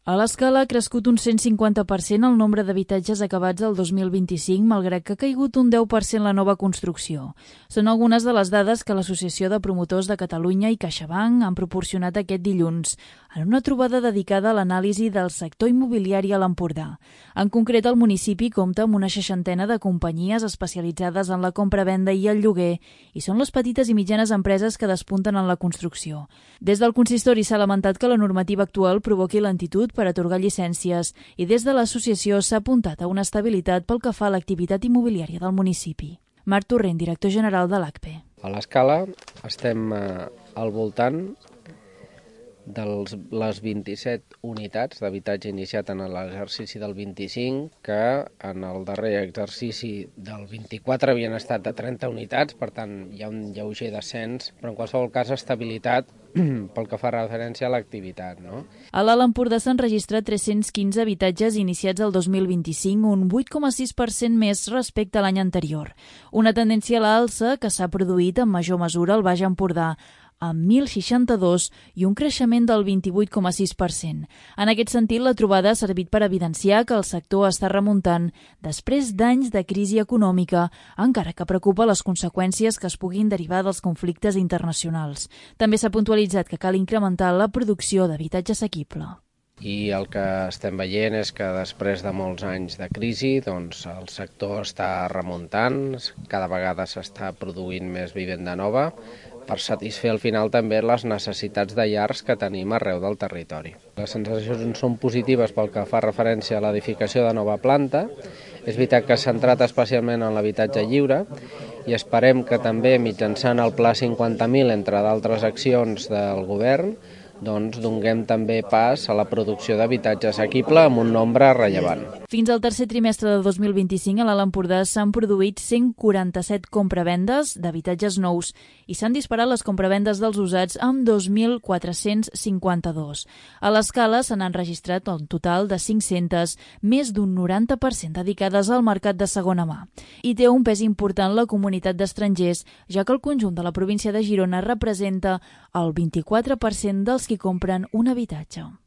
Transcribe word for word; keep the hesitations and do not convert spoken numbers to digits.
A l'Escala ha crescut un cent cinquanta per cent el nombre d'habitatges acabats el dos mil vint-i-cinc, malgrat que ha caigut un deu per cent la nova construcció. Són algunes de les dades que l'Associació de Promotors de Catalunya i CaixaBank han proporcionat aquest dilluns en una trobada dedicada a l'anàlisi del sector immobiliari a l'Empordà. En concret, el municipi compta amb una seixantena de companyies especialitzades en la compra-venda i el lloguer i són les petites i mitjanes empreses que despunten en la construcció. Des del consistori s'ha lamentat que la normativa actual provoqui lentitud per atorgar llicències i des de l'associació s'ha apuntat a una estabilitat pel que fa a l'activitat immobiliària del municipi. Marc Torrent, director general de l'A C P E. A l'Escala estem eh, al voltant de les vint-i-set unitats d'habitatge iniciat en l'exercici del vint-i-cinc, que en el darrer exercici del vint-i-quatre havien estat de trenta unitats, per tant hi ha un lleuger descens, però en qualsevol cas estabilitat pel que fa referència a l'activitat, no? A l'Alt Empordà s'han registrat tres-cents quinze habitatges iniciats el dos mil vint-i-cinc, un vuit coma sis per cent més respecte a l'any anterior. Una tendència a l'alça que s'ha produït en major mesura al Baix Empordà, amb mil seixanta-dos i un creixement del vint-i-vuit coma sis per cent. En aquest sentit, la trobada ha servit per evidenciar que el sector està remuntant després d'anys de crisi econòmica, encara que preocupa les conseqüències que es puguin derivar dels conflictes internacionals. També s'ha puntualitzat que cal incrementar la producció d'habitatge assequible. I el que estem veient és que després de molts anys de crisi, doncs el sector està remuntant, cada vegada s'està produint més vivenda nova, per satisfer al final també les necessitats de llars que tenim arreu del territori. Les sensacions són positives pel que fa referència a l'edificació de nova planta. És veritat que s'ha centrat especialment en l'habitatge lliure i esperem que també mitjançant el Pla cinquanta mil, entre d'altres accions del govern, doncs donguem també pas a la producció d'habitatge assequible amb un nombre rellevant. Fins al tercer trimestre de dos mil vint-i-cinc a l'Alt Empordà s'han produït cent quaranta-set compravendes d'habitatges nous i s'han disparat les compravendes dels usats amb dos mil quatre-cents cinquanta-dos. A l'Escala se n'han registrat un total de cinc-centes, més d'un noranta per cent dedicades al mercat de segona mà. I té un pes important la comunitat d'estrangers, ja que el conjunt de la província de Girona representa el vint-i-quatre per cent dels qui compren un habitatge.